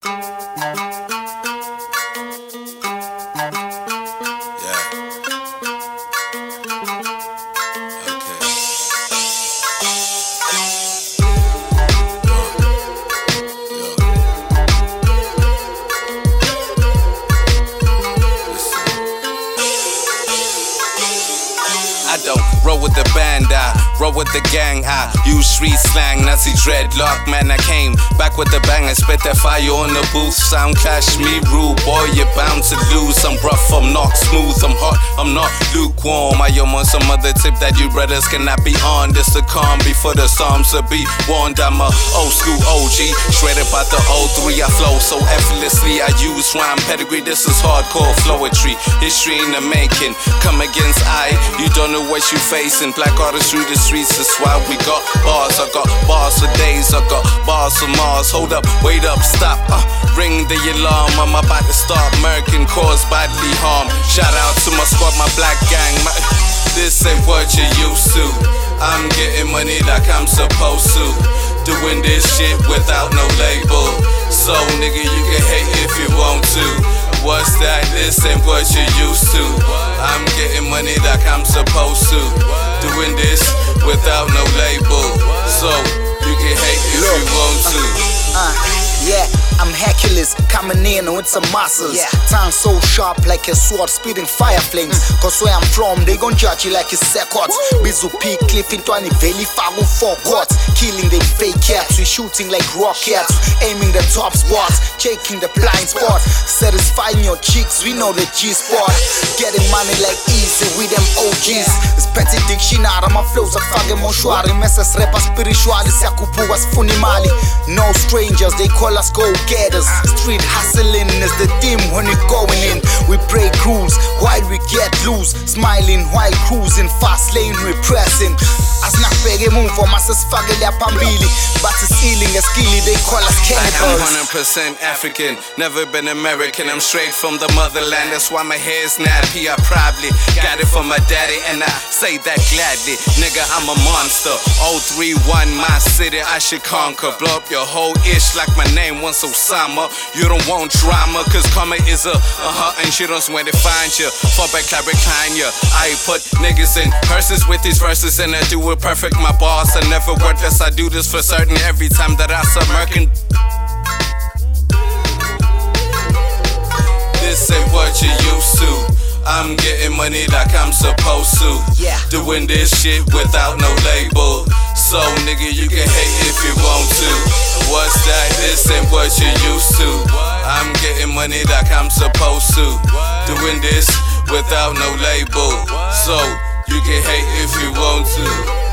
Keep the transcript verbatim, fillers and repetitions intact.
I don't roll with the band, I roll with the gang. I use street slang, Nazi dreadlock. Man, I came back with the bang and spit that fire on the booth. Sound clash me rude, boy, you're bound to lose. I'm rough, I'm not smooth, I'm hot, I'm not lukewarm. I am on some other tip that you brothers cannot be on. This the calm before the storms to be warned. I'm a old school O G, straight up out the oh three. I flow so effortlessly, I use rhyme pedigree. This is hardcore flowetry, history in the making. Come against I, you don't know what you facing. Black artists through the streets, that's why we got bars. I got bars for days, I got bars for Mars. Hold up, wait up, stop, uh, ring the alarm. I'm about to start murking, cause bodily harm. Shout out to my squad, my black gang. My, this ain't what you used to. I'm getting money like I'm supposed to. Doing this shit without no label. So nigga, you can hate if you want to. What's that? This ain't what you used to. I'm getting money like I'm supposed to. Doing this without no label. So you can hate if Look, you want to. Uh, uh, yeah, I'm Hercules, coming in with some muscles. Yeah. Tongue so sharp like a sword, spitting fire flames. Mm. Cause where I'm from, they gon' judge you like a second. Bizu P Cliff into any valley, fago four courts. Killing them fake cats, we shooting like rockets. Aiming the top spots, checking the blind spot. Satisfying your cheeks, we know the G-spot. Getting money like easy with them O Gs. It's petty dictionary, my flows are fucking moshwari. Messes rapper spirituali, siyakupuga sifuni mali. No strangers, they call us go-getters. Street hustling is the theme when we going in. We break rules while we get loose. Smiling while cruising, fast lane repressing. Asinakubeke emuva masesifakele phambili. But it's healing a skilly, they call us cannibals. I'm one hundred percent African, never been American. I'm straight from the motherland, that's why my hair's nappy. I probably got it from my daddy and I say that gladly. Nigga, I'm a monster. oh three one, my city, I should conquer. Blow up your whole ish like my name once Osama. You don't want drama, cause karma is a uh-huh, and she knows where to find you. Fall back, I recline you. I put niggas in verses with these verses and I do it perfect. My boss, I never worthless, I do this for certain. Every time that I submerging. This ain't what you used to. I'm getting money like I'm supposed to. Yeah. Doing this shit without no label. So nigga, you can hate if you want to. What's that? This ain't what you used to. I'm getting money like I'm supposed to. Doing this without no label. So you can hate if you want to.